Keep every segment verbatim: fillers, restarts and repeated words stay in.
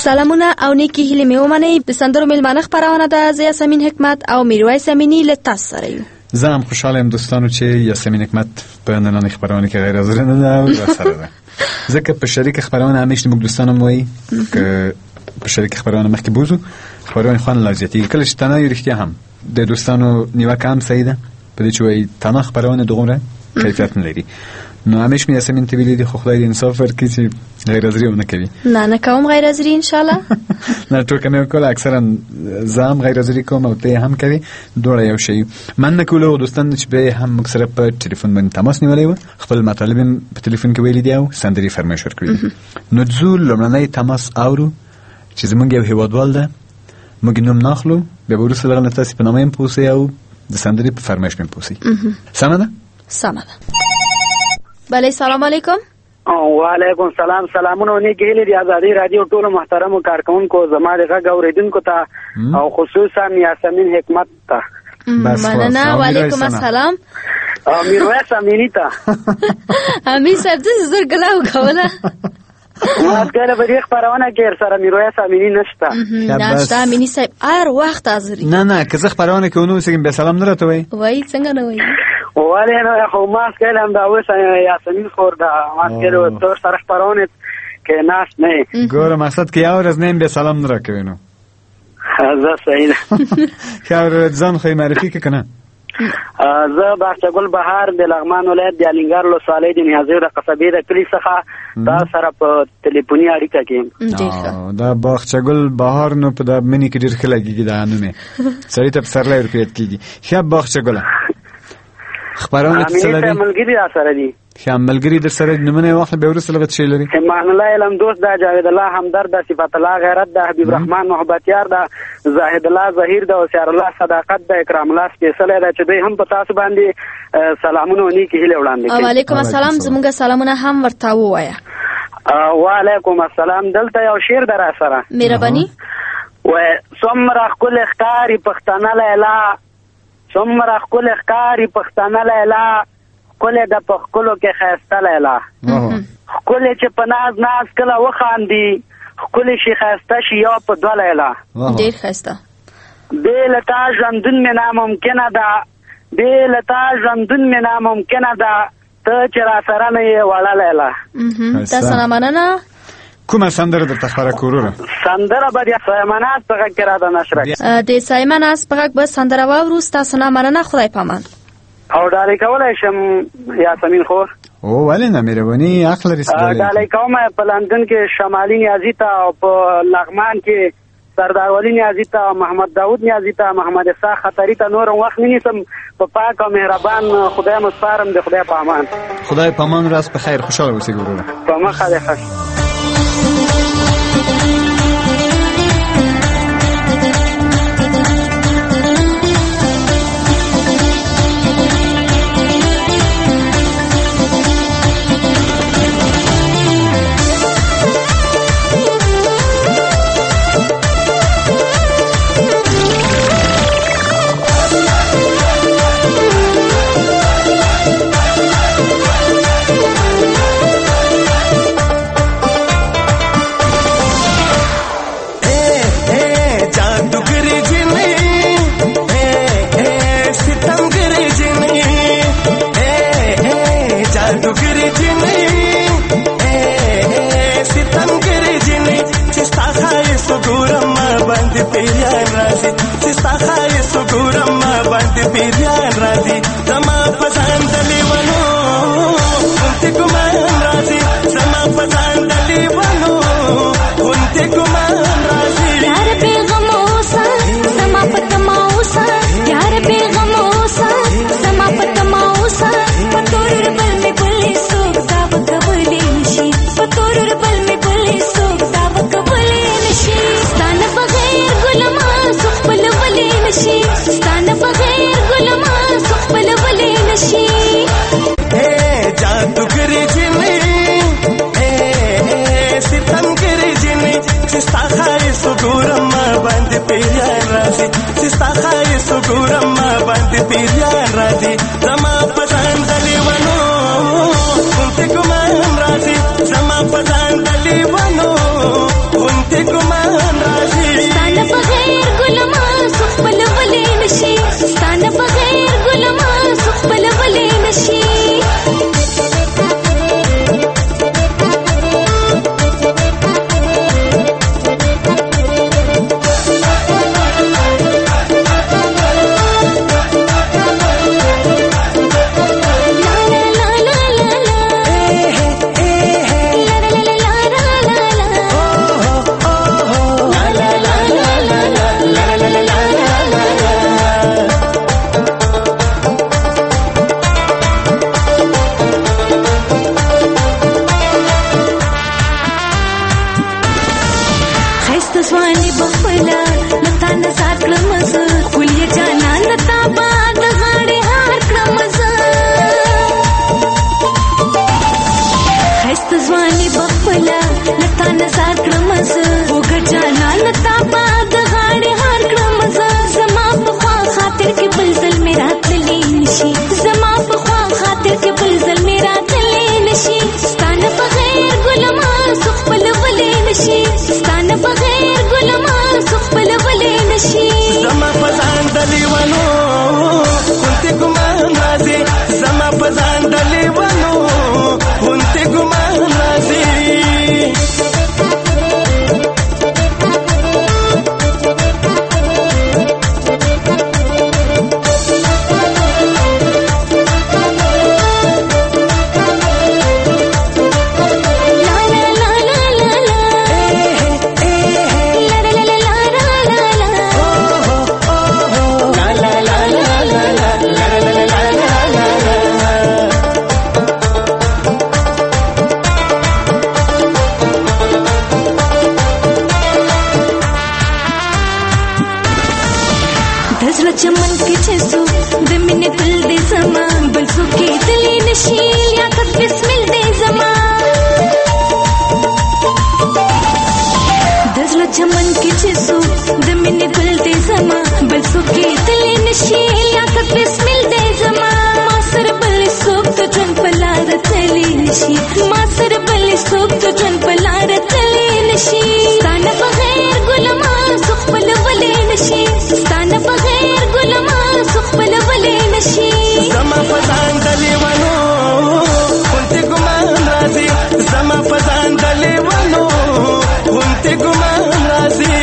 سلامونه او نیکی هیلې مې ومنئ. د سندرو میلمانه خپرونه ده. زه یاسمین حکمت او میرویس امینی له تاسو سره یو. زه هم خوشحاله یم دوستانو چې یاسمین حکمت په نننۍ خپرونه کې غیر حاضر نه ده او راسره ده. ځکه په شریک خپرونه همیشه موږ دوستانو وایي که په شریک خپرونه مخکې بوزو خپرونه خوند لا زیاتېږي. کله چې تنها یو رښتیا هم د دوستانو نیوکه هم صحیح ده په دې چې وایي تنها خپرونه دغومره کیفیت نه لري. نو همیشه مې یاسمین ته ویلي دي خو خدای دې انصاف ورکړي چې غیر حاضري ونه کوي. نه نه کوم غیر حاضري انشاءالله. نه ټوکه مې وکړه. اکثرا زه هم غیر حاضري کوم او ته هم کوي. دواړه یو شی. مننه کوله دوستان چې به هم موږ سره په ټلیفون باندې تماس نیولی و. خپل مطالب په ټلیفون کې ویلي دي او سندرې فرمایش ورکړي دي. نو ځو لومړنی تماس اورو چې زموږ یو هیوادوال ده. موږ نوم ناخلو بیا به وروسته دغه نه تاسې په نامه یې پوسئ او د سندرې په فرمایش مې پوسئ. سمه ده؟ سمه ده. بله سلام علیکم. وعلیکم سلام. سلامونه نیک هیلې د ازادي رادیو ټولو محترمو کارکونکو زما د غږ اوریدونکو ته او خصوصا یاسمین حکمت ته مننه. وعلیکم السلام. او میرویس امینی ته امین صاحب دې زر ګلا وکوله. ما کله په دې خبرونه کې سره میرویس امینی نشته. نشته امینی صاحب هر وخت حاضر. نه نه که زه خبرونه کې ونو سګم به سلام نه راته وای. وای څنګه نه وای. ولی نو خو ما سکیل هم دا اوس یاسمین خور دا ما سکیل تو سره خبرونه کې ناس نه ګوره مقصد کې یو ورځ نیم به سلام نه راکوي. نو زه صحیح خبر ځان خو معرفي کې کنه. زه باغچه‌ګل بهار د لغمان ولایت د الینګار لوسوالۍ د نیازیو د قصبې د کلي څخه دا سره په ټلیفوني اړیکه کې. دا باغچه‌ګل بهار نو په د منی کې ډېر ښه لګېږي دا نومې سړی ته په سرلی ورپیت کېږي. ښه باغچه‌ګله خبرونه څه لري؟ ملګری را سره دي. ښه ملګری در سره نومونه واخله به وروسته لغت شی لري. امان الله علم دوست دا جاوید الله همدرد دا صفات الله غیرت دا حبیب رحمان محبتیار دا زاهد الله ظهیر دا وسیار الله صداقت دا اکرام الله سپیڅلی دا چې دوی هم په تاسو باندې سلامونه او نیکې هیلې وړاندې کوي. وعلیکم السلام. زموږ سلامونه هم ورته ووایه. وعلیکم السلام. دلته یو شعر در سره مهرباني. و څومره ښکلې ښکاري پښتنه لیلا څومره ښکلې ښکاري پښتنه لیلا ښکلې ده په ښکلو کې ښایسته لیلا ښکلې چې په ناز ناز کله وخاندي ښکلې شي ښایسته شي یو په دوه لیلا. ډېر ښایسته. بې له تا ژوندون مې ناممکنه ده بې له تا ژوندون مې ناممکنه ده ته چې را سره نه یې وړه لیلا. تاسو نه مننه. کومه سندره درته خپره کوروره؟ سندره به د سایمناز په غږ کې راته نشره د سایمناز په غږ به سندره واورو. ستاسو نه مننه. خدای پامان. او ډالۍ کولی شم یاسمین خور؟ او ولې نه مهرباني حق لري. ډالۍ کوم په لندن کې شمالي نیازي ته او په لغمان کې سردار ولی نیازي ته محمد داود نیازي ته محمد اسحاق خطري ته نور وخت نه نیسم. په پاک او مهربان خدای مسپارم د خدای پامان. خدای پامان. راست په خیر خوشاله اوسئ ګوره. په مخه دې ښه. Zama pazan dali wano, unte kumar جوانی بخپلا لتا نظر کړمز وګ جانا لتا باد غاړې هار کړمز زما په خوا خاطر کې بل ځل میرا تللی نشي زما په خوا خاطر کې بل ځل میرا تللی نشي ستانه بغیر ګلما سخپل ولې نشي ستانه بغیر ګلما سخپل ولې نشي زما پزان دلی ونو كنت ګمان راځي زما پزان دلی ونو كنت ګمان راځي چمن کې چسو د مینې تل دې زما بل څوک کې تلې نشي لیاقت بسمل دې زما د زړه چمن کې چسو د مینې تل دې زما بل څوک کې تلې نشي لیاقت بسمل دې زما ما سره بل څوک ته جون پلار تلې نشي ما سره بل څوک ته جون پلار تلې نشي ستانه بغیر ګلما سخپل ولې نشي ستانه بغیر ګلما سخپل ولې نشي زما پزان دلی ونو كنت ګمان راځي زما پزان دلی ونو كنت ګمان راځي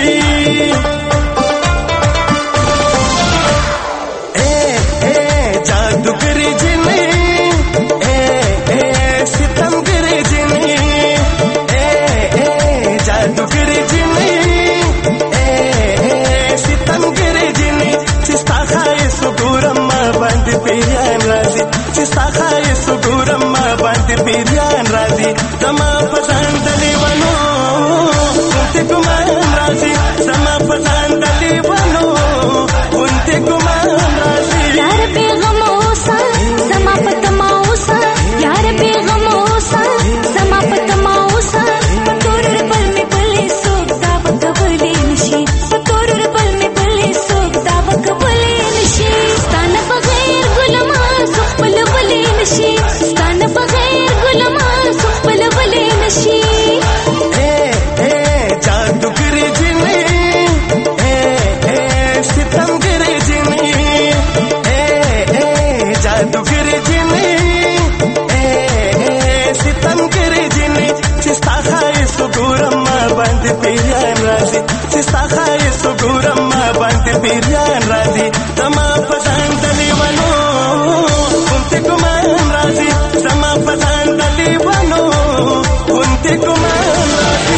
اے اے جادوګری جنې اے اے ستمګری جنې اے اے جادوګری جنې اے اے ستمګری جنې چستا خای سګورم ما باندې پیران راځي چستا خای سګورم ما باندې پیران راځي زما پسند دلی ونو كنت ګمان راځي زما پسند دلی ونو كنت ګمان راځي یار پیغام اوسا زما پتما اوسا یار پیغام اوسا زما پتما اوسا پتور بل می بلې سوک دا وکولې نشي پتور بل می بلې سوک دا وکولې نشي ستانه بغیر ګلما سخپل ولې نشي ستانه بغیر ګلما سخپل ولې نشي اے اے جادوګری جنې اے اے ستمګری جنې اے اے جادوګری جنې اے اے ستمګری جنې چستا خای سګورم ما باندې پیران راځي چستا خای سګورم ما باندې پیران راځي زما پسند دلی ونو كنت ګمان راځي زما پسند دلی ونو كنت ګمان راځي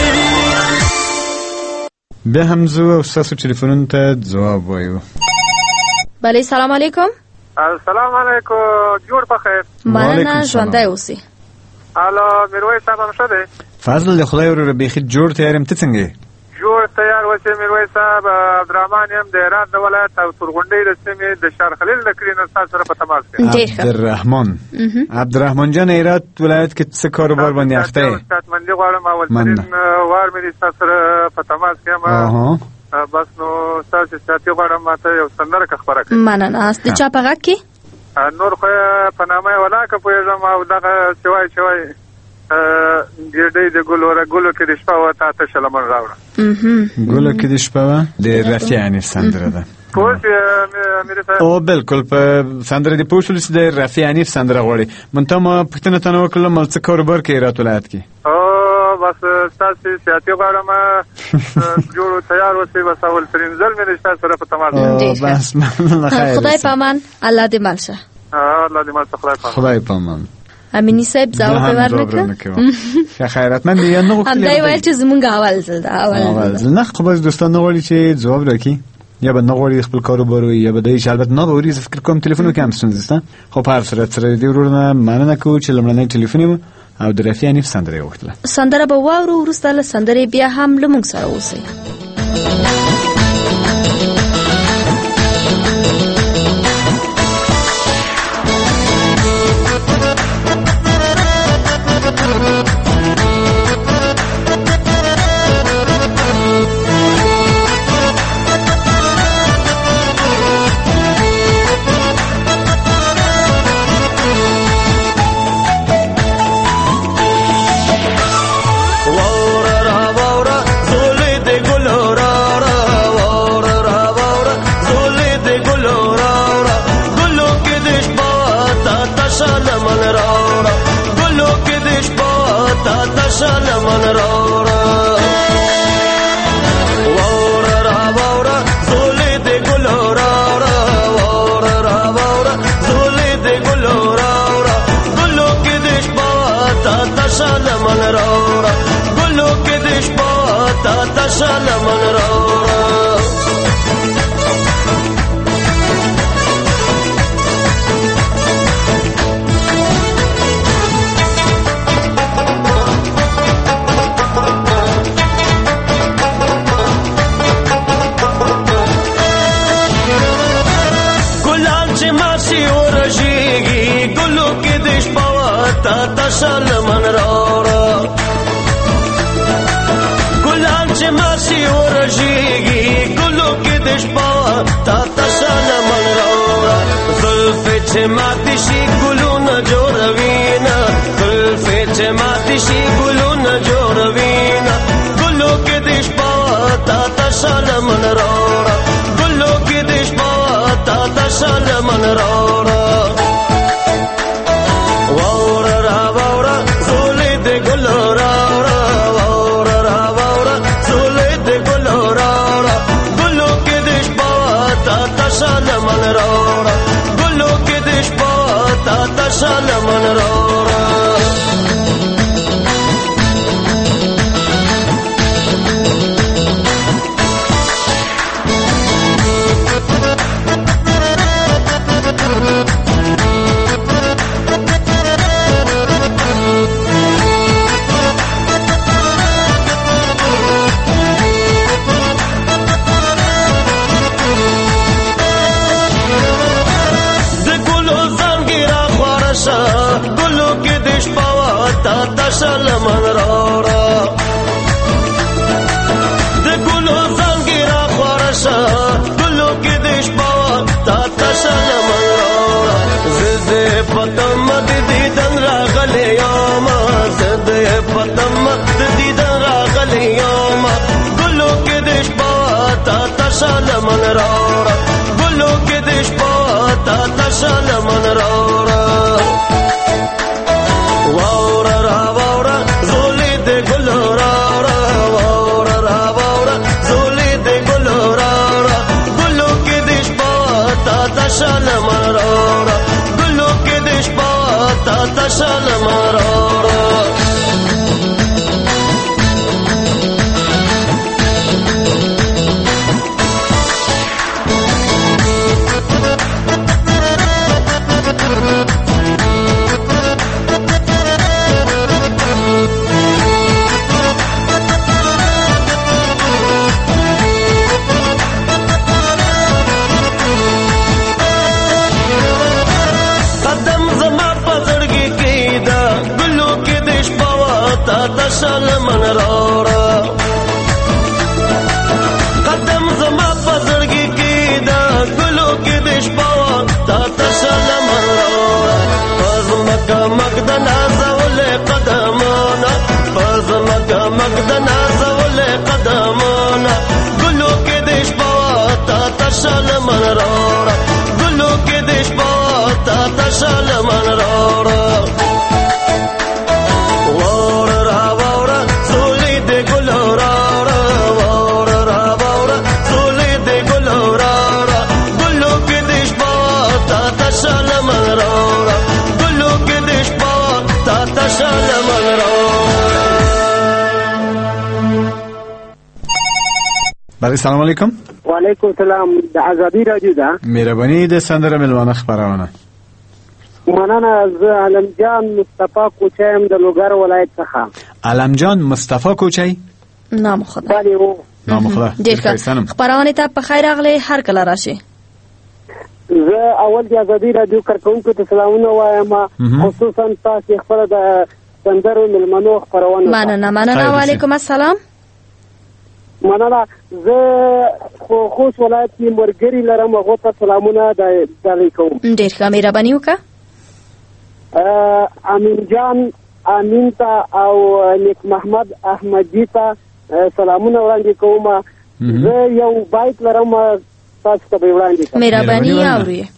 بیا هم زه او ستاسو ټلیفونونو ته ځواب وایو. بله سلام علیکم. السلام علیکم، جوړ په خیر. مننه، ژوندی اوسئ. الو میرویس صاحب هم ښه دی؟ فضل د خدای وروره بیخي جوړ تیار یم، ته څنګه یې؟ جوړ تیار اوسئ میرویس صاحب. عبدالرحمن یم د هرات د ولایت او تورغونډۍ د سیمې د شهر خلیل د کلي نه ستاسو سره په تماس کې. عبدالرحمن عبدالرحمن جان هرات ولایت کې څه کاروبار باندې اخته یې؟ استادمندي غواړم، اولترین وار مې د ستاسو سره په تماس کې یم. بس نو ستاسو احتیاطي غواړم ماته یو سندره که خپره کړئ. مننه. د چا په غږ کې؟ نور خو په نامه یې ولاکه پوهېږم او دغه چې وایي چې وایي ګیډۍ د ګلو را ګلو کې د شپه وه تا تشه لمن راوړه. ګلو کې د شپه وه د رفیع حنیف سندره ده. او بالکل په سندره دې پوه شولو چې د رفیع حنیف سندره غواړي. منتها ما پوښتنه تنه وکړله مل څه کاروبار کوې هرات ولایت کې؟ او بس ستاسې سیاتي غواړم، جوړو تیار اوسئ. بس اولترین ځل مې د ستاسو سره په تماس بس مننه. خدای په امان. الله دې مل شه. الله دې مل شه. خدای په امان. خدای په امان. امینی صاحب ځواب ورنکړه. ښه خیراتمند یې نه غوښتل. همدا یې ویل چې زمونږ اول ځل ده. اول ځل نه، خو بس دوستان نه غواړي چې ځواب راکړي، یا به نه غواړي خپل کاروبار وي، یا به دی چې البته نه به وړي. زه فکر کوم تلیفون کې هم ستونزه شته، خو په هر صورت سره دې ورور نه مننه کوو چې لومړنی تلیفون یې او د رفیع حنیف سندره یې وغوښتله. سندره به واورو، وروسته له سندرې بیا هم له موږ سره اوسئ. تا تشل من راورا واورا را واورا زولې د ګلو راورا واورا را واورا زولې د ګلو راورا ګلو کې د شپه تا تشل من راورا ګلو کې د شپه تا تشل من راورا تشل من راورا ګلان چې ماشي ورژيږي ګلو کې د شپه تا تشل من راورا زلفې چې ماتې شي ګلونه جوړوينا زلفې چې ماتې شي ګلونه جوړوينا ګلو کې د شپه تا تشل من راورا ګلو کې د شپه تا تشل من راورا تشل من راورا ګلو کې د شپه تا تشل من راورا تشل من راورا د ګلو څنګه را خورشه ګلو کې د شپه تا تشل من راورا زده پتم د دیدن راغلی یم زده پتم د دیدن راغلی یم ګلو کې د شپه تا تشل من راورا ګلو کې د شپه تا تشل من راورا واورا را واورا زولې د ګلو راورا واورا را واورا زولې د ګلو راورا ګلو کې د شپه تا تشل من راورا ګلو کې د شپه تا تشل من راورا تشل من راورا قدم زما پزړګي کې دا ګلو کې د شپه تا تشل من راورا پزمکا مقدنا زول قدمانا پزمکا مقدنا زول قدمانا ګلو کې د شپه تا تشل من راورا ګلو کې د شپه تا تشل من راورا بله سلام علیکم. وعلیکم سلام. د ازادي رادیو ده. مهرباني د سندره ملوانه خبرونه. مننه. زه علم جان مصطفی کوچایم د لوګر ولایت څخه. علم جان مصطفی کوچای؟ نام خدا. بله و. نام خدا. ډیر ښه. خبرونه ته په خیر راغلی، هر کله راشي. زه اول د ازادي رادیو کارکونکو ته سلامونه وایم، خصوصا تاسو خپل د سندرو ملمنو خبرونه. مننه مننه. وعلیکم السلام. مننه. زه خو خوست ولایت کې مرګري لرم، هغه ته سلامونه د کوم. ډیر ښه، مهرباني وکړه. امین جان امین ته او نیک محمد احمدی ته سلامونه وړاندې کوم. زه یو بایت لرم، تاسو ته وړاندې کوم. مهرباني اورئ.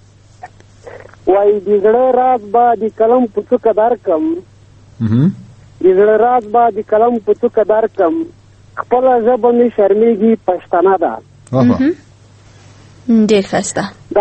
وای د زړه راز به د کلم په څوک درکم، د زړه راز به د قلم په څوکه درکړم، خپله ژبه مې شرمېږي پښتانه ده. ډېر ښایسته. دا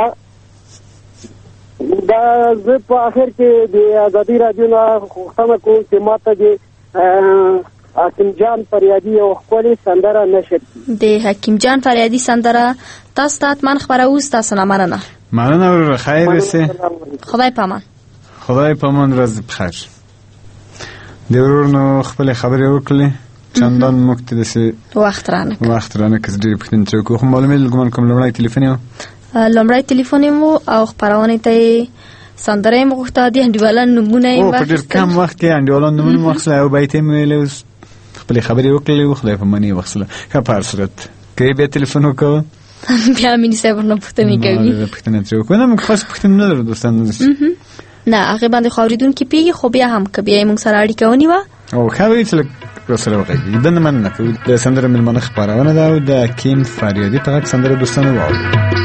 دا زه په آخر کې د ازادي راډیو نه غوښتنه کوم چې ما ته د حکیم جان فریادي یو ښکلې سندره نشر کړي. د حکیم جان فریادي سندره تاسو ته حتما خپروو. ستاسو نه مننه. مننه ورور، خیر اوسې. خدای پامان. خدای پامان، ورځ بخیر. د ورور نو خپلې خبرې وکړلې، چندان موږ ته داسې وخت رانه وخت رانه که ډېرې پوښتنې ترې وکړو. خو معلومې ګمان کوم لومړی تلیفون یې و لومړی تلیفون یې و او خپرونې ته یې سندره یې مې غوښته، د انډیوالانو نومونه یې په ډېر کم وخت کې انډیوالانو نومونه مې واخیستل او بیت یې مې ویلی، اوس خپلې خبرې وکړلې، خدای په من یې واخیستله. ښه، په هر صورت که یې بیا تلیفون وکړو بیا امیني صاحب ورنه پوښتنې کوي. پوښتنې ترې وکړو. نه، موږ خاص پوښتنې نه لرو دوستان. نه، هغې باندې خو اورېدونکي پوهېږي، خو بیا هم که بیا یې موږ سره اړیکه ونیوه او ښه وایي چې لږ راسره وغږېږي. د نه مننه کوو. د سندره مېلمانه خپرونه ده او د حکیم فریادي په غږ سندره دوستانو واورو.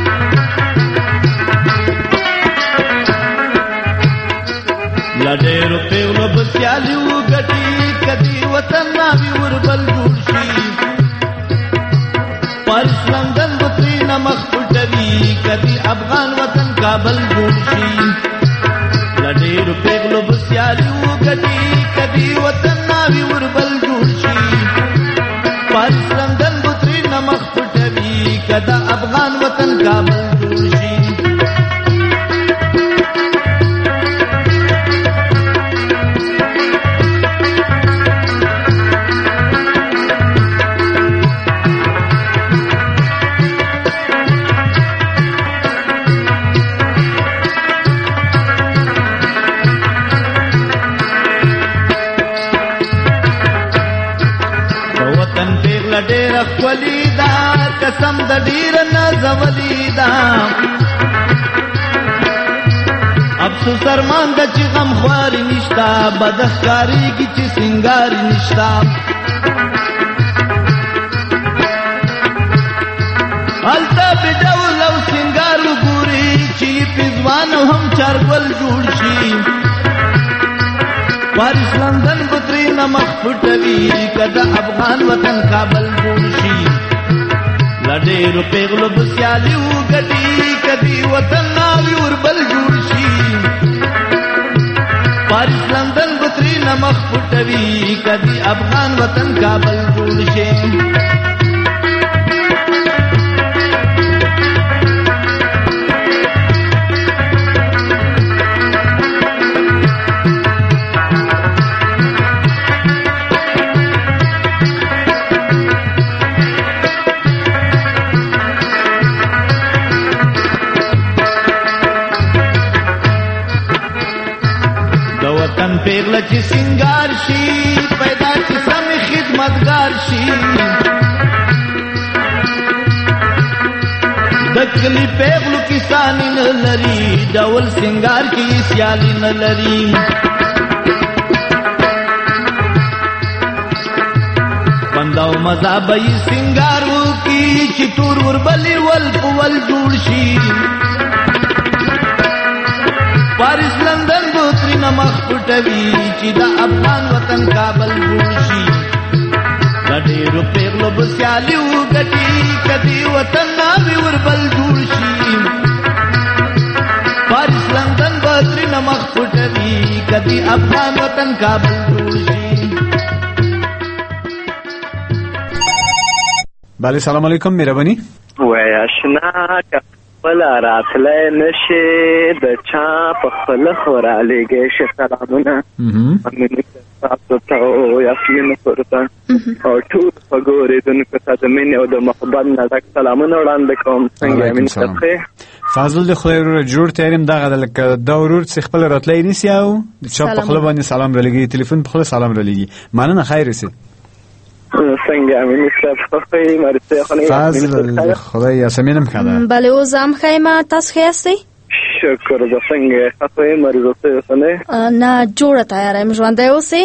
لا ډېرو پیغلو به سیالي وګټي، کدي وطن ناوي وربل جوړ شي، پاریس لندن به ترېنه مخ پټوي، کدي افغان وطن کابل جوړ شي. لا ډېرو پیغلو به سیالي وګټي، کدي وطن ناوي وربل جوړ شي، پاریس لندن به ترېنه مخ پټوي، کدا افغان وطن کابل جوړ شي. ډېره ښکلې ده، قسم د ډېره نازولې ده، افسوس ارمان ده چې غم خواري نشته، بد ښکارېږي چې سینګار نشته. هلته بې ډول او سینګار وګوري چې پې ځوان او هم چارګل جوړ شي، پاریس لندن به ترېنه مخ پټوي، کدا افغان وطن کابل جوړ شي. لا ډېرو پیغلو به سیالي وګټي، کدي وطن ناوي وربل جوړ شي، پاریس لندن به ترېنه مخ پټوي، کدي افغان وطن کابل جوړ شي. پیغله چې سنگار شي، پیدا چې سمې خدمتګار شي، د کلي پیغلو کسانی نه لري، ډول سنگار کې سیالي نه لري. بنده او مزه به یې سنگار وکړي چې تور وربلې ول په ول جوړ شي، پاریس لندن به ترېنه مخ پټوي چې د افغان وطن کابل جوړ شي. د ډېرو پیغلو به سیالي وګټي، کدي وطن ناوي وربل جوړ شي، پاریس لندن به ترېنه مخ پټوي، کدي افغان وطن کابل جوړ شي. بله، سلام علیکم. مهرباني وای اشنا خپل راتلی نشي، د چا په خپل خورا لګې شي. سلامونه امینه تاسو ته او یاسمین پرته او ټول وګورئ دونکو ته د مینې او د محبت نه ډک سلامونه وړاندې کوم. څنګه امین تاسو فضل د خدای ورور جوړ تیریم دغه د لکه دا ورور چې خپل راتلی نسی او د چا په خپل باندې سلام را لګي، تلیفون په خپل سلام را لګي. مننه، خیر اوسې. څنګه امین تاسو خوښی مرسته خو فضل خدای یاسمین هم کړه. بله، اوس هم ښه یم. تاسو ښه یاستئ؟ شکر ده. څنګه خوښی مرسته اوسنه؟ نه، جوړه تیاره یم. ژوندی اوسئ.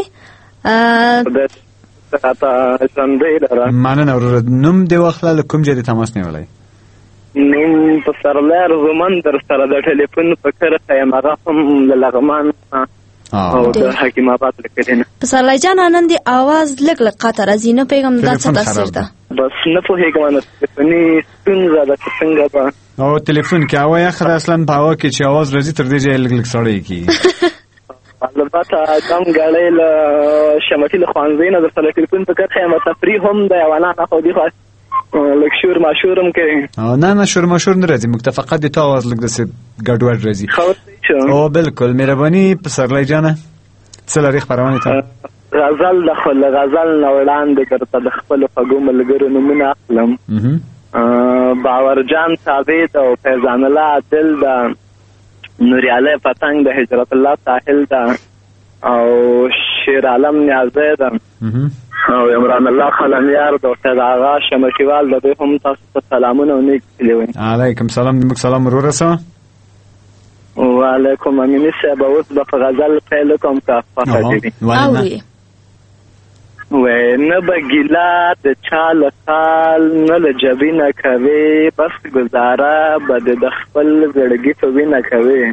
تا ژوندی لره. مننه ورور. نوم دې واخله، له کوم ځای دې تماس نیولی؟ نوم په سرلار زمن در سره د ټلیفون په کره یم، هغه هم له لغمان او د حکیم آباد لیکلینه. پسرلی جان نن دی आवाज لګ لګ قطر از نه پیغام د څه تاثیر ده بس نه پوهیږم نو تلفوني څنګه دا څنګه به او تلیفون کې هوا یخ ده اصلا په هوا کې چې आवाज راځي تر دې ځای لګ لګ سړی کی البته کم غړې له شمتي له خوانځي نه د تلیفون په کټه هم تفریح هم ده ولا نه خو دي خو لک شور ماشورم کې او نه نه شور ماشور نه راځي متفقت دي ته आवाज لګ د څه ګډوډ راځي او بالکل مهرباني پسرلی جان څلوري خبرونه ته غزل د خپل غزل نوړان د کرته د خپل فګو ملګرو نمونه اخلم باور جان ثابت او فیضان الله عادل د نور علی پتنګ د هجرت الله ساحل دا او شیر عالم نیازه ده او عمران الله خلمیار د استاد آغا شمکیوال د هم تاسو ته سلامونه او نیک لیوي. علیکم سلام دې سلام ورور سره وعلیکم امین صاحب اوس په غزل پیل کوم کا فقط دی و نه بګیلا د چال خال نه لجبینه کوي بس گزاره بد د خپل زړګي په وینه کوي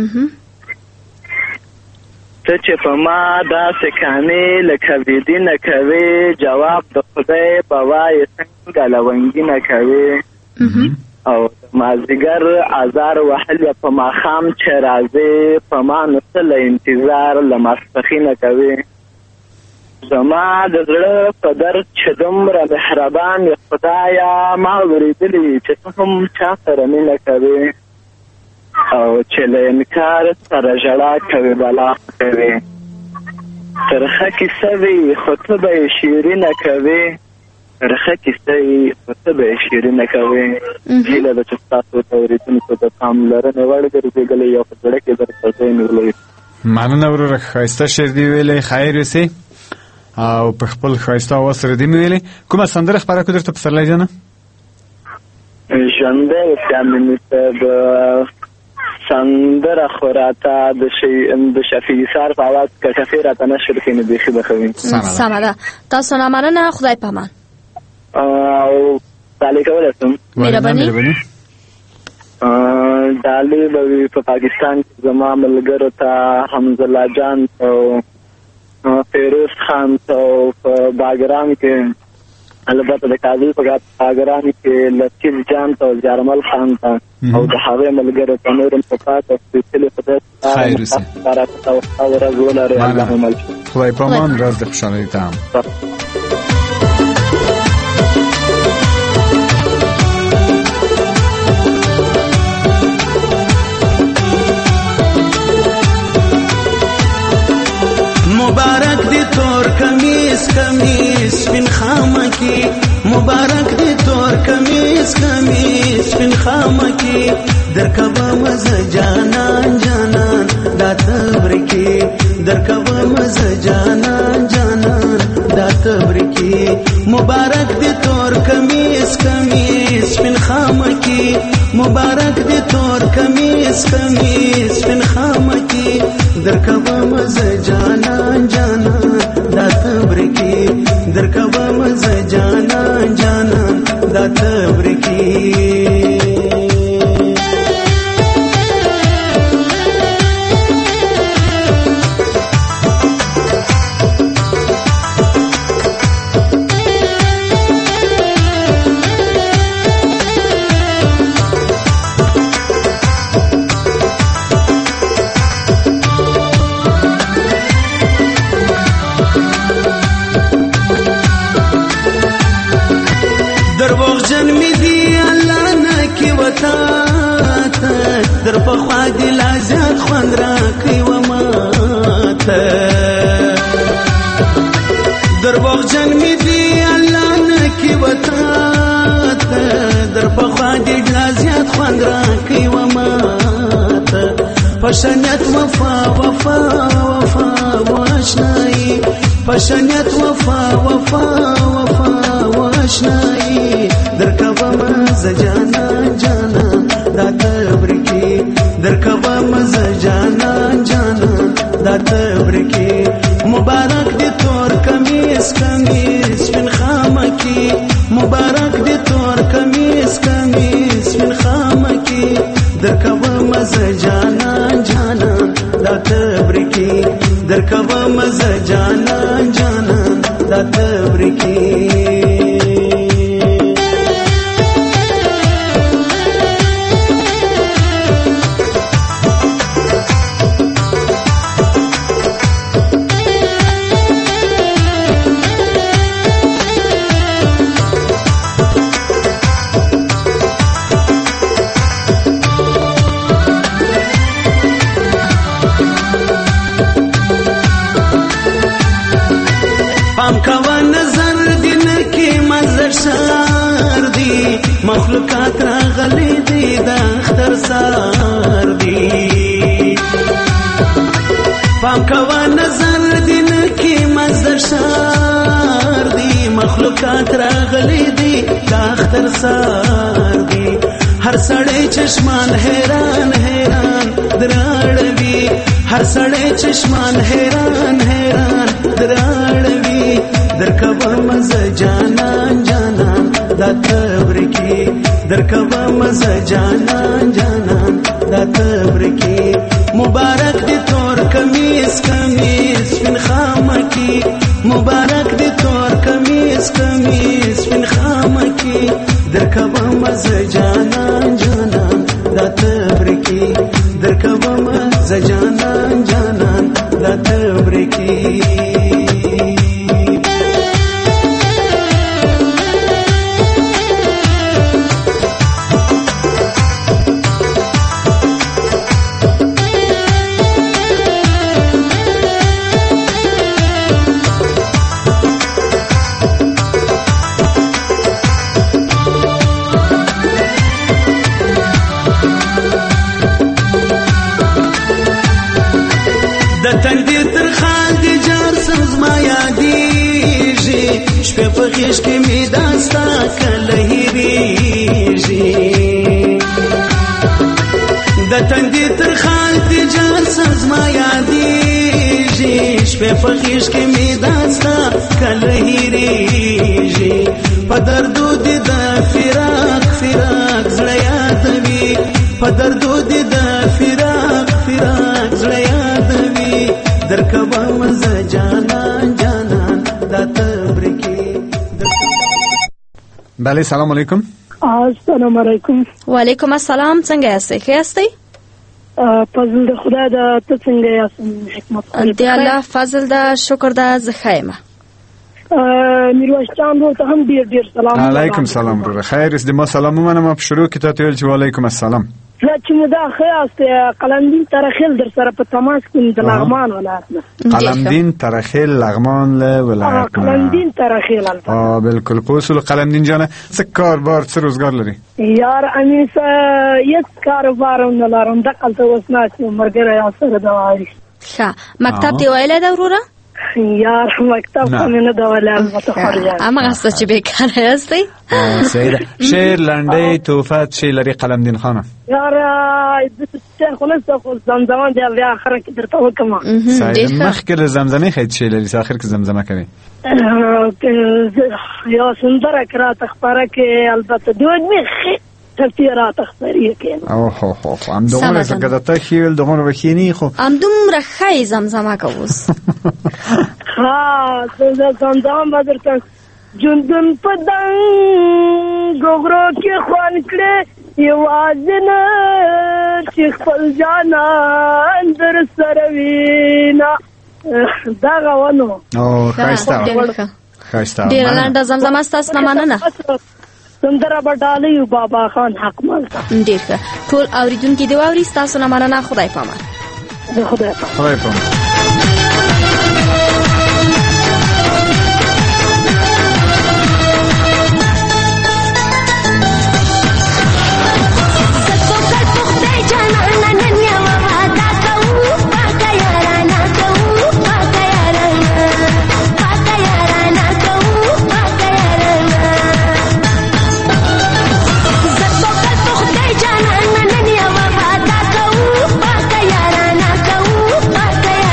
ته چې په ما داسې کانې لکه ویدینه کوي جواب د خدای په وایې څنګه لونګینه کوي او مازدیګر ازار وحل په ماښام چې راځې په ما نو څه له انتظار له ماسپښینه کوي زما د زړه په درد چې دومره مهربان یې خدایه ما اورېدلي چې ته هم چا سره مینه کوي او چې له انکار سره ژړا کوي بلا کوي ترخه کیسه وي خو ته به یې شیرینه کوي ترخه کیسه وي خو ته به یې شیرینه کوي هیله ده چې ستاسو د اورېدونکو د پاملرنې وړ ګرځېدلی یو په زړه کې درته ځای نیولی. مننه وروره ښایسته شعر دې ویلی خیر اوسې او په خپل ښایسته اواز سره دې مې ویلی. کومه سندره خپره کړو درته پسرلی جانه؟ ژوندی اوسه مینې صاحب سندره خو راته د شفیع سار په اواز که ټپې راته نشر کړي نو بیخي به ښه وي. سمه ده تاسو نه مننه خدای پامان او ډالۍ کولی شم مهرباني ډالۍ به وي په پاکستان کې زما ملګرو ته حمزالله جان او فیروز خان ته او په باګرام کې البته د کابل په باګرام کې لطیف جان ته او زیارمل خان ته او د هغې ملګرو ته نور هم په پاته سپېڅلي خدای خیر اوسې ته ورځ ولرئ اللهم مل خدای پامان راز د خوشحالۍ ته هم مبارک دی تور کمیس کمیس پن خامکی مبارک دی تور کمیس کمیس پن خامکی در کبا مزه جانان جانان دا تبرکی در کبا مزه جانان جانان دا تبرکی مبارک دی تور کمیس کمیس پن خامکی مبارک دی تور کمیس کمیس پن خامکی در کبا مزه جانان جانان دا تبرکی در کبا مزه جانان جانان دا تبرکی در پخوا دی لازیات خوند را کئی و ماتا در باغجن می دی اللہ نکی و تاتا در پخوا دی لازیات خوند را کئی و ماتا پشنیت وفا وفا وفا واشنائی پشنیت وفا وفا وفا واشنائی در کبا مزا جانا جانا دا تبرکی در کبا مزا جانا جانا دا تبرکی مبارک دی تور کمیس کمیس پن خامکی مبارک دی تور کمیس کمیس پن خامکی در کبا مزا جانا جانا دا تبرکی درکوه مزه جانان جانان دا تبریکی مخلوقات راغلي دي د اختر سار دي پام کوه نظر دي نکي مزر شار دي مخلوقات راغلي دي د اختر سار دي هر سړی چشمان حیران حیران دراړوي هر سړی چشمان حیران حیران دراړوي درکوه مزه جانان جانان دا تبریکی درکوه مزه جانان جانان دا تبریکی مبارک دی تور کمیس کمیس فین خامکی مبارک دی تور کمیس کمیس فین خامکی درکوه مزه جانان جانان دا تبریکی درکوه مزه جانان جانان دا تبریکی غیش کې می داستا کله هیریږي د تندې تر خال تجار سزما یادېږي شپې په غیش کې می داستا کله هیریږي په دردو دې د فراق فراق زړه یادوي په دردو دې د فراق فراق زړه یادوي درکوه مزه جانان جانان دا تبریکی. بله سلام علیکم. السلام علیکم. و علیکم السلام. څنګه یاستئ؟ ښه یاستئ؟ فضل د خدای د ته څنګه یاست؟ حکمت دی الله فضل د شکر د زه ښه یم. میرویس جان ورته هم ډېر ډېر سلام. علیکم سلام وروره. خیر است. ما سلام ومنم. په شروع کې تاسو ویل چې وعلیکم السلام. چې مو دا ښه یاست. قلندین ترخیل در سره په تماس کې د لغمان ولایت نه. قلندین ترخیل لغمان له ولایت نه. قلندین ترخیل البته. آه بالکل. پوسول قلندین جان څه کاربار څه روزګار لري؟ یار امیس یک کاروبار نه لرم. د قلته وسنا چې مرګره یا سره دا وایي. ښه مکتب دی ویلای دا وروره؟ یار مکتب کوم نه دا ویلای البته خارجه. اما غسته چې بیکار هستی؟ سیده. شعر لنډه توفت شی لري قلندین خانم. یار د خلاص خو زمزمه دی بیا اخر کې درته وکم. سیده مخکې زمزمه خید شی لري اخر کې زمزمه کوي. یا سندره کرا تخبره کې البته دوی می تفسیرات اخباری کې. اوه هو هو ام دومره څنګه د تخیل دومره وخینی خو ام دومره خای زمزمه کوس. ها زه زمزمه بدرته جندن پدنګ ګورو کې خوان کړه یوازنه چې خپل جانان در سره وینا دا غوانو. او خایسته خایسته. ډیر لاندې زمزمه ستاسو نه مننه. سندره بډالی بابا خان حق مال. ډیر ښه. ټول اوریدونکو دی واوري ستاسو نه مننه. خدای پامان. خدای پامان. خدای پامان. Bye.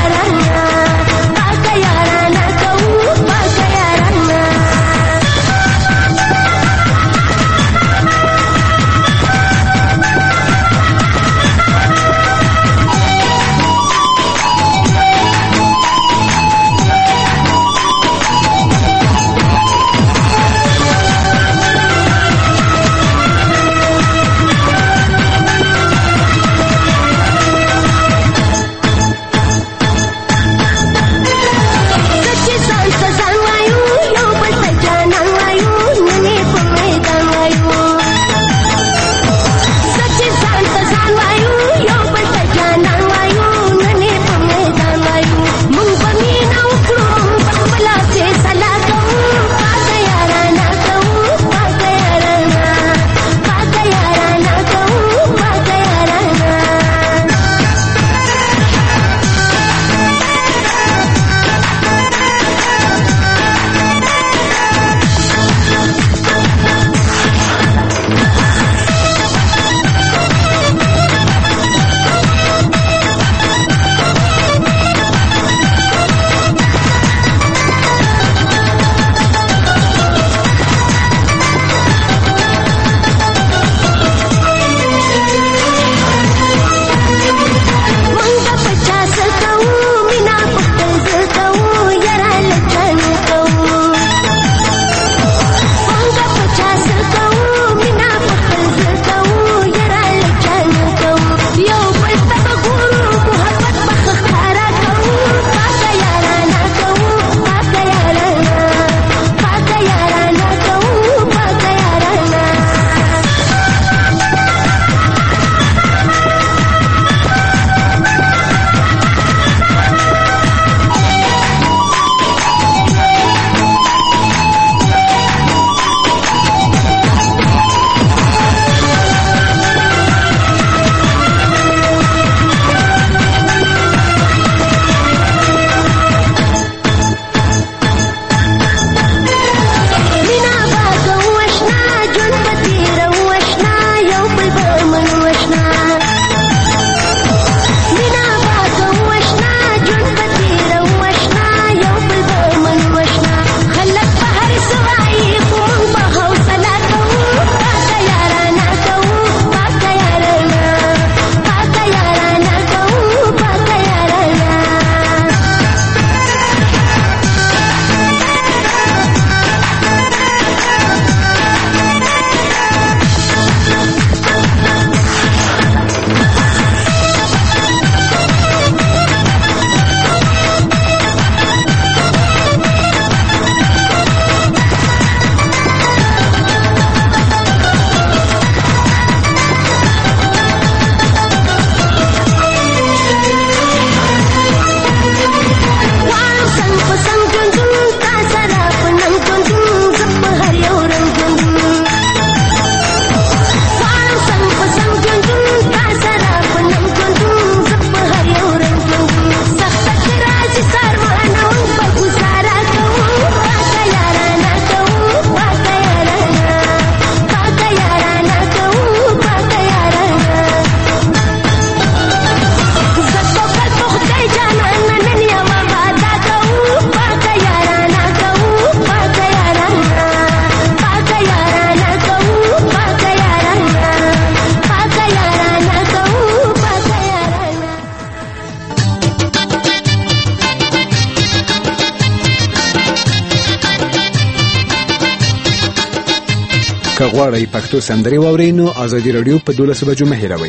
که غواړئ پښتو سندرې واورئ نو ازادي راډیو په دولس بجو مه هېروئ.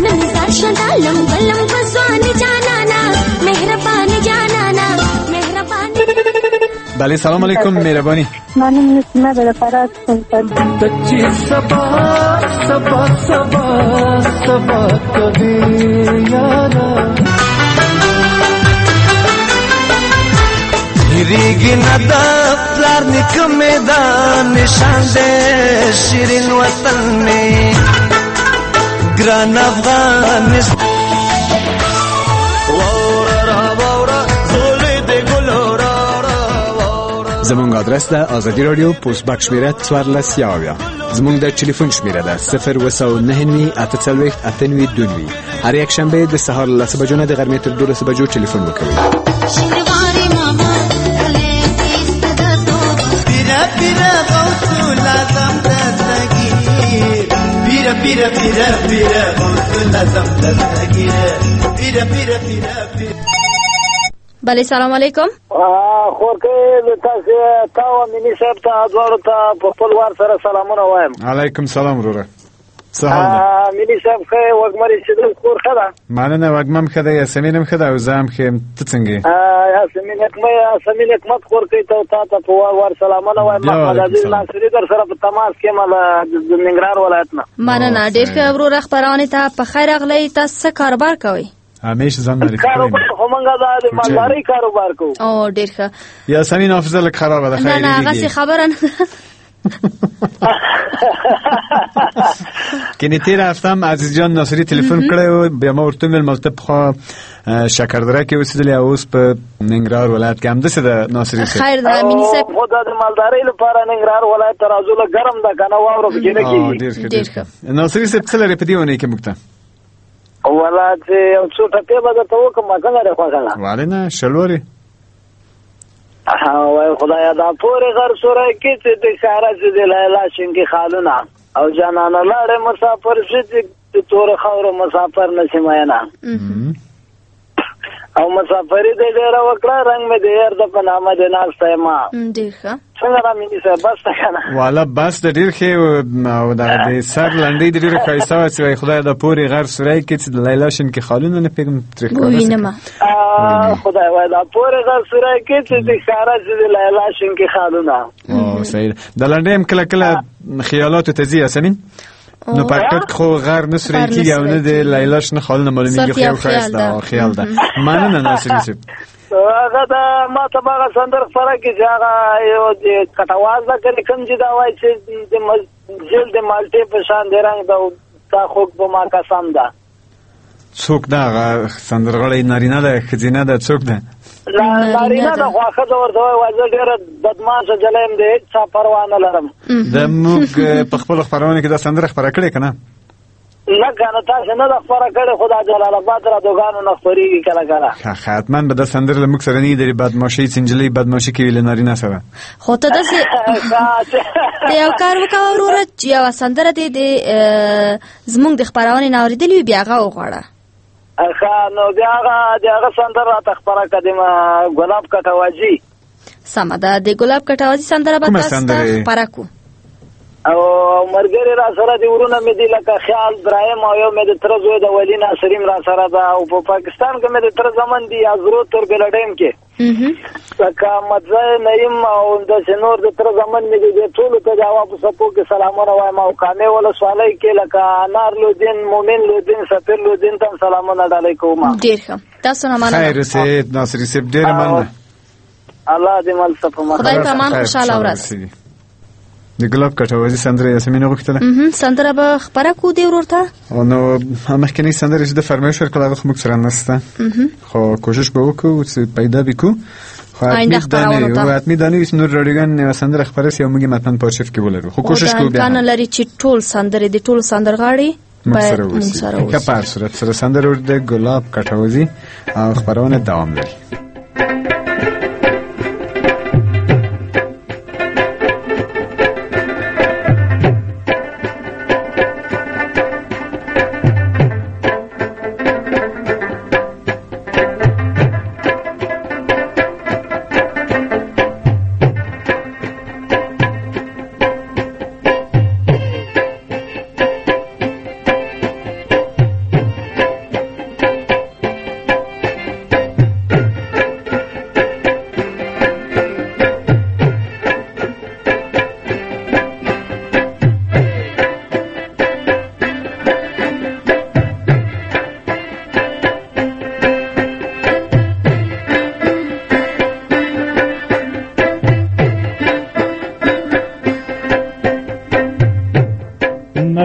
بله سلام علیکم مهربانی. منم نسمه به فرات سنتر تچی سبا سبا سبا سبا کبھی یارا ریگی ندا پلار نکم میدان نشان دے شیرین وطن میں گران افغانستان زمونږ ادرس ده آزادی رادیو پوسټ باکس شمیره څوارلس یاویا. زمونږ د ټلیفون شمیره ده صفر اوه سوه نهه نوي اته څلوېښت اته نوي دوه نوي. هر یک شنبه د سهار له لسو بجو نه د غرمې تر دولسو بجو ټلیفون وکوئ. پیرا غوث لازم دستگیر پیرا پیرا پیرا پیرا غوث لازم دستگیر پیرا پیرا پیرا پیرا. بله سلام علیکم. خورکه تاسو تا او مینی صاحب ته ازوړ ته په خپل وار سره سلامونه وایم. علیکم سلام وروره. څه حال ده؟ مینی صاحب خې وګمري چې د خور خدا. مننه وګمم خدا یا سمینم خدا او زام خې ته څنګه؟ یا سمین حکمت سمین حکمت خورکه ته تا ته په وار سلامونه وایم. محمد عزیز ناصری در سره په تماس کې مال د ننګرهار ولایت نه. مننه ډېر ښه وروره خبرونه ته په خیر اغلی. تاسو کاروبار کوئ؟ همیشه ځان لري کاروبار خو مونږه د مالداري کاروبار کوو. او ډېر ښه. یا سمین حافظه لک خرابه ده خیر نه نه هغه خبره نه. کني تیر هفتم عزیز جان ناصری تلیفون کړو بیا ما ورته ویل ملته خو شکردره کې اوسېدل او اوس په ننګرهار ولایت کې هم دسه د ناصری صاحب خیر ده مینی صاحب خو د مالداري لپاره ننګرهار ولایت ترازو له ګرم ده کنه واورو کې نه کیږي. ډېر ښه ناصری صاحب څه لري په دې ونه کې مکته ولا چې یو څو ټکي به درته وکړم څنګه لري خوښه والي نه شلوري وای خدایا دا پورې غر سره کې چې د ښارا چې د لاله شینګي خالونه او جانانه لاړې مسافر شي چې تور خاور مسافر نشي ماینا او مسافری دې ډېر وکړه رنگ مې دې هر د پنامه دې ناشته ما ډېر ښه څنګه را مې سه بس کنه والا بس د ډېر ښه او د سر لنډې د ډېر ښایسته و چې خدای د پوري غر سورای کې چې د لیلا شین کې خالونه نه پیګم ترې کوي وینم خدای وای دا پوري غر سورای کې چې د ښارا چې د لیلا شین کې خالونه او صحیح د لنډې هم کله کله خیالات ته زی اسمین نو پکټ خو غر نسری کیږي او نه د لیلاش نه خالونه معلومیږي خو خیال ده خیال ده مننه ناصری صاحب هغه دا ما ته هغه سندر فرق کې هغه یو د کټواز دا کوي کوم چې دا وای چې د جلد مالټې په شان د رنگ دا تا خو په ما قسم ده څوک دا سندرغړی نارینه ده خزینه ده څوک ده نارینه ده خو خزه ورته وای زه ډېر بدمعشه جلیم دی څه پروا نه لرم د موږ په خپل خبرونه کې دا سندره خبره کړې کنه نه کنه تاسو نه د خبره کړې خدا جلال آباد را دوغانو نه خوريږي کله کله حتما به د سندره لمک سره نه دی بدمعشي سنجلي بدمعشي کې ویل نارینه سره خو ته داسې یو کار وکاو وروره چې یو سندره دې د زمونږ د خبرونه نه اوریدلې بیا هغه وغواړه ښه نو بیا هغه د هغه سندره راته خبره کړم ګلاب کټواجي سمه ده د ګلاب کټواجي سندره به تاسو ته خبره کو او مرګری را سره دی ورونه مې دی لکه خیال برایم او یو مې د تر زوی د ولی ناصریم را سره ده او په پاکستان کې مې د تر زمن دی ازرو تر بلډیم کې لکه مزه نیم او د شنور د تر زمن مې دی ټول ته جواب سپو کې سلامونه وایم او کامه ولا سوالای کې لکه انار لودین مومن لودین سفر لودین تم سلامونه علیکم ډیر ښه تاسو نه مننه خیر سید ناصری صاحب ډیر مننه الله دې مل صفه خدای په امان خوشاله ورځ د ګلاب کټوازي سندره یاسمین غوښتله سندره به خبره کو دی ورته نو مخکنی سندره چې د فرمایش ورکړه خو موږ سره نسته خو کوشش به وکړو چې پیدا وکړو خو اتمی دانی چې نور رادیوګان یو سندره خبره سی موږ متن په شف کې ولرو خو کوشش کوو بیا کنه لري چې ټول سندره د ټول سندرغاړي باید موږ سره وي که په صورت سره سندره د ګلاب کټوازي او خبرونه دوام لري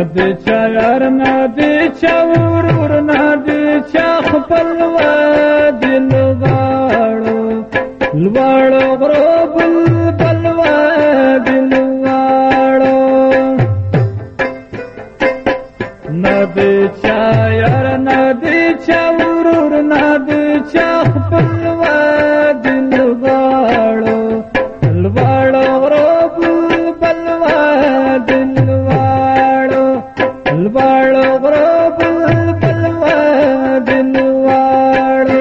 د چا یار نه د چا ورور نه د چا خپلوان دي لوړو لوړو غرو بلبلوان دي لوړو نه د چا یار نه د چا ورور نه د چا خپلوان دي لوړو لوړو غرو بلبلوان دي لوړو لوړو غرو بلبلوان دي لوړو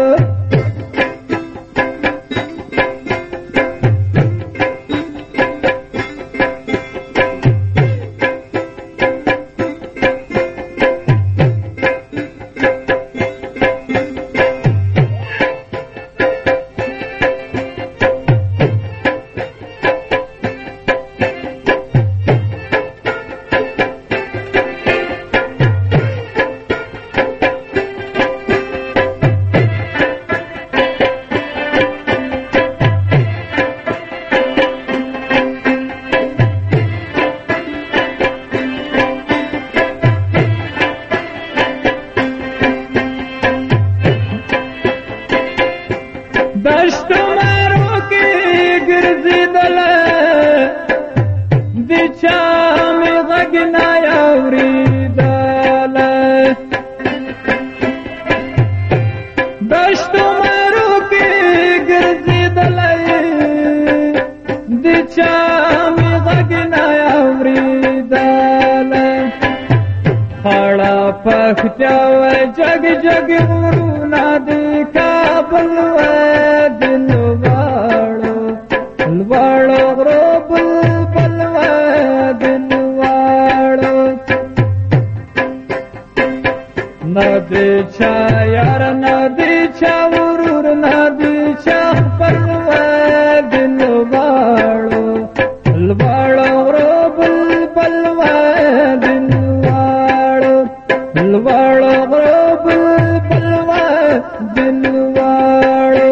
دشت مارو کی گرزی دل دی چامی غگنا یوری دل دشت مارو کی گرزی دل دی چامی غگنا یوری دل خڑا پختیا و جگ جگ ورونا دی کابل و دلوارو لوارو غرو بلبلوا دلوارو ندی چا یار ندی چا ورور ندی چا خپلوا دلوارو لوارو غرو بلبلوا دلوارو لوارو غرو بلبلوا دلوارو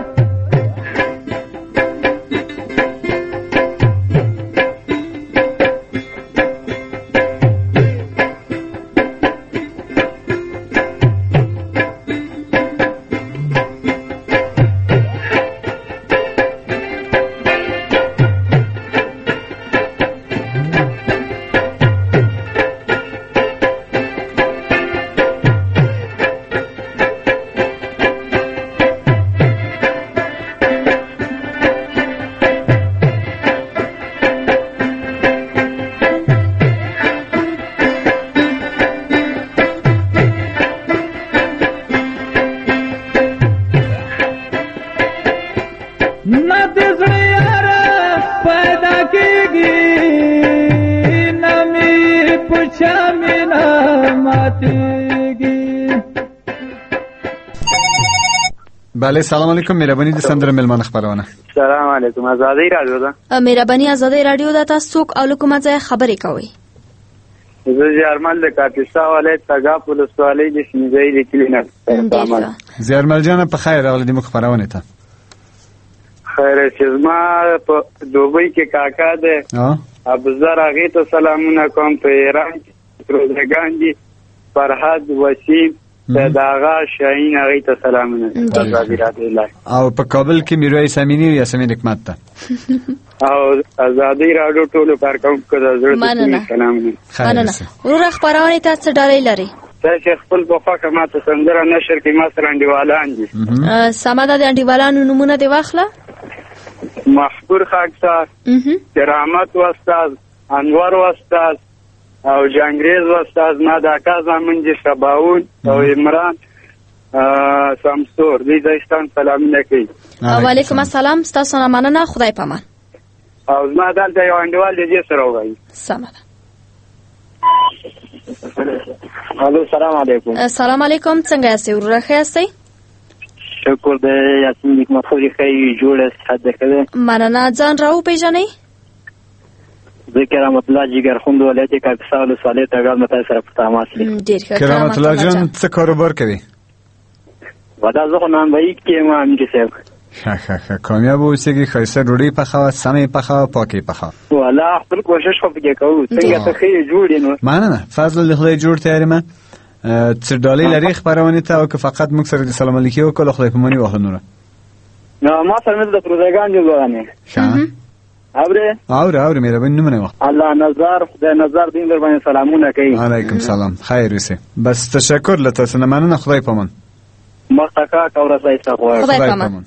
بله سلام علیکم. مهرباني د سندره ملمان خبرونه. سلام علیکم. آزادی رادیو ده. مهرباني آزادی رادیو ده. تاسو څوک او له کومه ځای خبرې کوئ؟ زه جرمل د کاپیسا ولایت تګاب ولسوالۍ د سنځای د کلینر. زیارمل جان په خیر راغلی د مخ خبرونه ته. خیر چې ما په دوبۍ کې کاکا ده. ها. ابزار هغه ته سلامونه کوم. په ایران کې روزګان دي فرحاد وسیم داغا شاهین هغه ته سلامونه. آزادی رادیو الله. او په کابل کې میرویس امینی او یاسمین حکمت ته. او آزادی رادیو ټولو کارکونکو ته زړه سلامونه. مننه. ورور خبرونه ته څه ډالۍ لري؟ چې خپل په خوا کما ته سندره نشر کې ما سره انډیوالان دي. سماده د انډیوالانو نمونه دی واخله. محبور خاکسار، کرامت استاد، انور استاد او جنگریز استاد، ما د اکا زامن دي شباون او عمران سمسور دې داستان سلامونه کوي. وعلیکم السلام. تاسو نه مننه. خدای پامان. او ما دلته یو انډیوال دی سره وایي. سماده. الو سلام علیکم. سلام علیکم. څنګه یاست ورور؟ ښه یاستئ؟ شکر د یاسمین حکمت خوري ښه جوړه صحت ده کړه. مننه. ځان راو پیژنئ؟ زه کرامت الله جګر خوند ولایت کاپیسا ولسوالۍ تګاب نه تاسو سره په تماس لرم. ډیر ښه. کرامت الله جان څه کاروبار کوي؟ ودا زه خو نام وایي کې ما امیر صاحب. ښه ښه ښه کامیاب اوسېږي، ښایسته ډوډۍ پخوه، سمې پخوه، پاکې پخوه. والله خپل کوشش خو پکې کوو. څنګه ته ښه جوړ یې نو؟ مننه. فضل د خدای جوړ ته یاري. ما څه ډالۍ لري خپرونې ته او که فقط موږ سره د سلام علیکي وکړو خدای په مانی واخله نوره؟ نه ما سره مې د پروزګان جوړ غانې. ښه اوره اوره اوره مې ربن نمونه وخت. الله نظر خدای نظر دین در باندې سلامونه کوي. علیکم سلام. خیر اوسې. بس تشکر له تاسو نه. مننه. خدای پامان. مخکا کا ورسای تاسو. خدای پامان.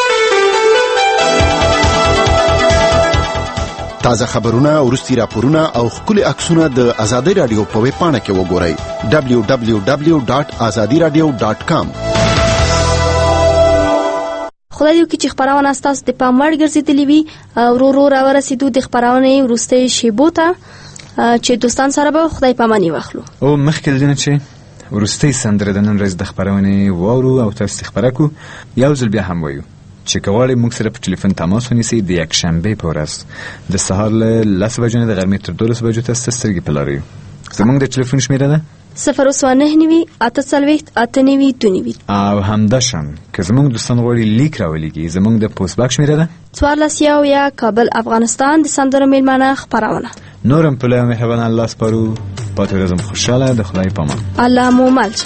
تازه خبرونه، ورستي راپورونه او خپل عکسونه د آزادۍ رادیو په ویب پاڼه کې وګورئ دبلیو دبلیو دبلیو ډاټ ازادي رادیو ډاټ کام. خدای دې وکړي چې خبرونه ستاسو د پام وړ ګرځېدلې وي او ورو ورو راورسېدو د خبرونې وروستۍ شیبو ته چې دوستان سره به خدای پاماني واخلو. او مخکې دنه چې وروستۍ سندره د نن ورځ د خبرونې واورو او تاسو خبره کو یو ځل بیا هم وایو چې کوالي موږ سره په ټلیفون تماس ونیسئ د یک شنبه په ورځ د سهار له لس بجو نه د غرمې تر دولس بجو ته سترګې په لارې. زموږ د ټلیفون شمیره ده صفر اوسه نهه نوي اته څلوېښت اته نوي دوه نوي او همداشان که زموږ دوستان غواړي لیک راولیږي زموږ د پوسټ باکس شمیره ده څوارلس یو یا کابل افغانستان د سندرو میلمانه خبرونه. نورم په لاره مهربان الله سپارو. پاتې ورځم خوشاله. د خدای پامان. الله مو ملچه.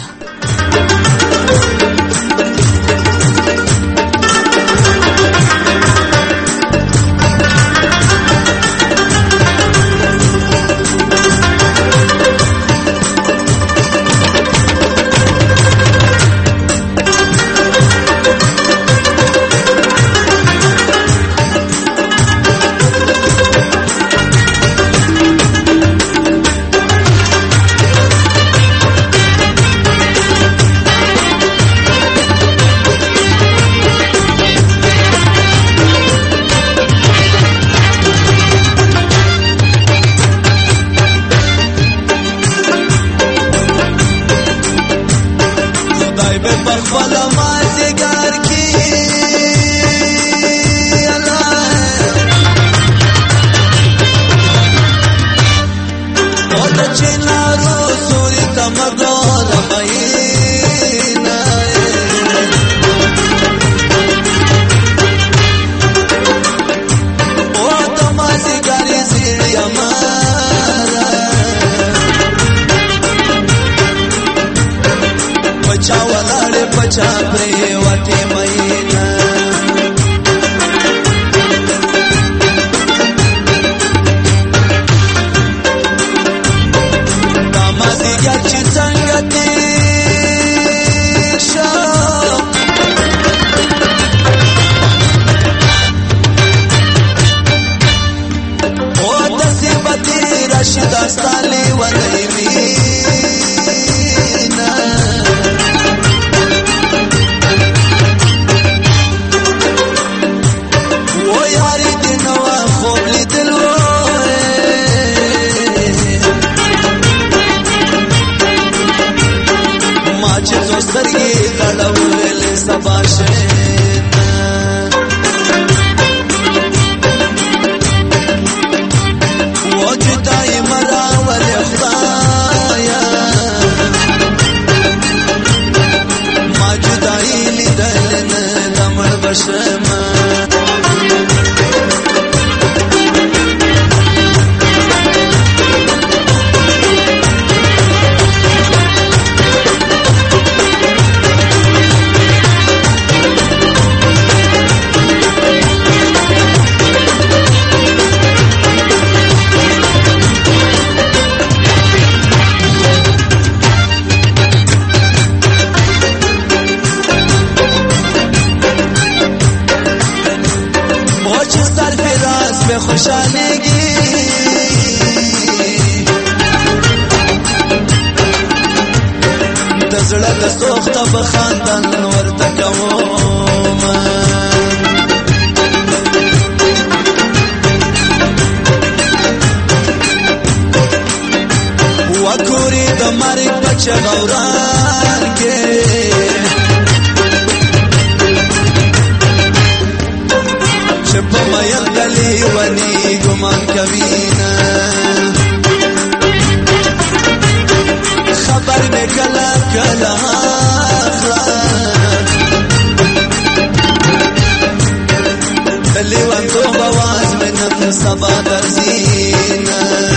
لیونتوب آواز مې نن سبا درځینه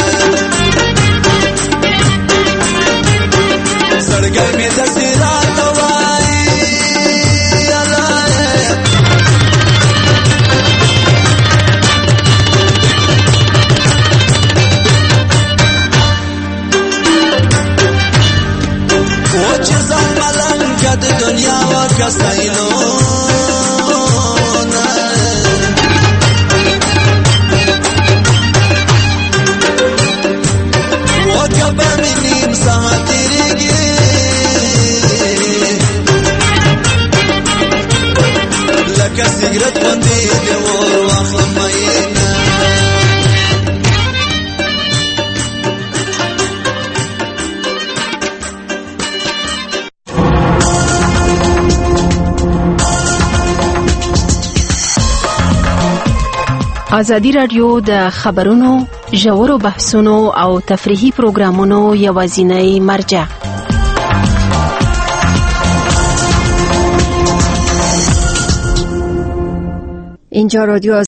زړګی مې دسې راته وایي و چې ځان ملنګه د دنیا وکسایلونه وکبه مې نیم ساعت تېرېږي لکه سګرټ غوندې د اور واخلم مینه ازادي راډیو د خبرونو ژورو بحثونو او تفریحي پروګرامونو یوازینی مرجع اینجا رادیو